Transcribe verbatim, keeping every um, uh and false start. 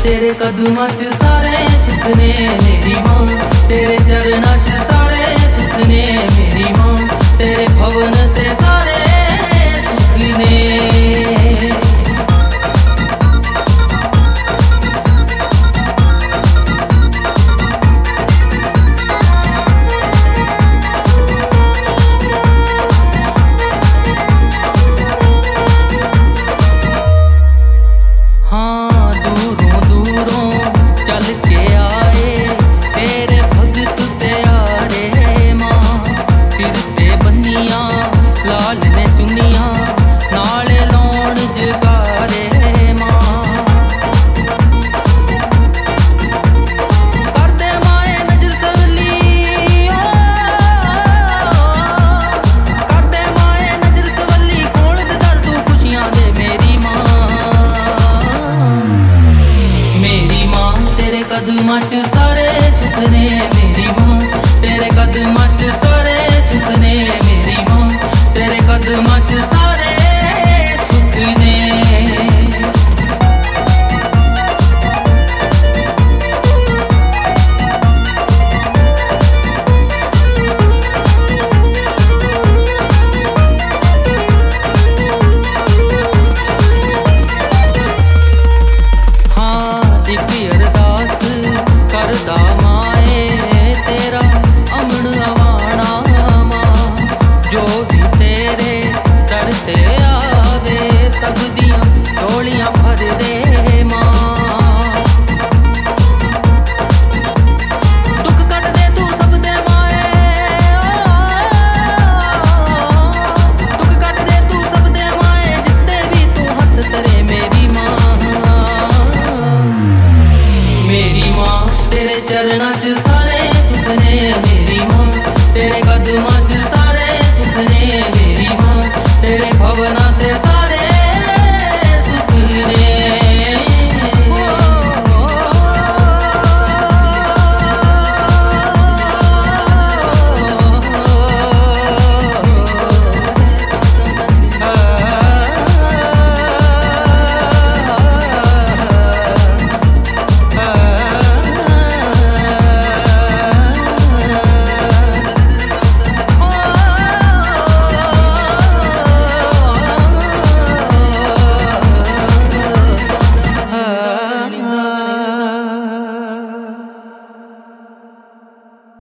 तेरे कदमां च सारे सुख ने मेरी मां, तेरे चरनां च सारे सुख ने मेरी मां, तेरे भवन ते सारे सुख ने। कदमां च सारे सुख ने मेरी मां, तेरे कदमां च सारे सुख ने मेरी मां, तेरे कदमां च सारे सुख ने। सब दियां झोलियां भर दे मां, दुख कट दे तू सब दे माए, दुख कट दे तू सब दे माए, जिसते भी तू हथ तेरे मेरी मां, मेरी मां तेरे चरणां च